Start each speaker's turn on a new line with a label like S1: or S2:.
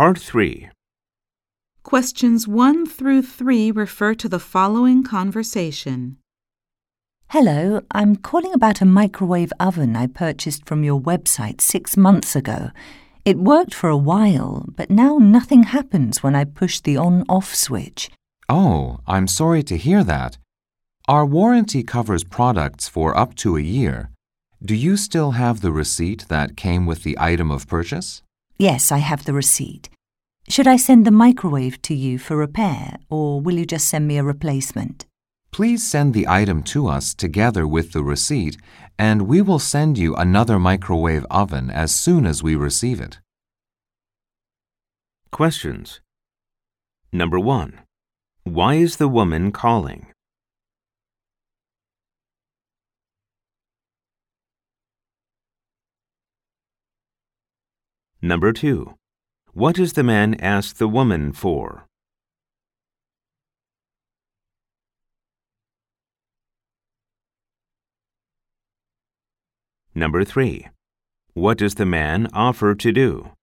S1: Part 3.
S2: Questions 1 through 3 refer to the following conversation.
S3: Hello, I'm calling about a microwave oven I purchased from your website 6 months ago. It worked for a while, but now nothing happens when I push the on-off switch.
S4: Oh, I'm sorry to hear that. Our warranty covers products for up to a year. Do you still have the receipt that came with the item of purchase?
S3: Yes, I have the receipt. Should I send the microwave to you for repair, or will you just send me a replacement?
S4: Please send the item to us together with the receipt, and we will send you another microwave oven as soon as we receive it.
S1: Questions. Number 1. Why is the woman calling? Number 2. What does the man ask the woman for? Number 3. What does the man offer to do?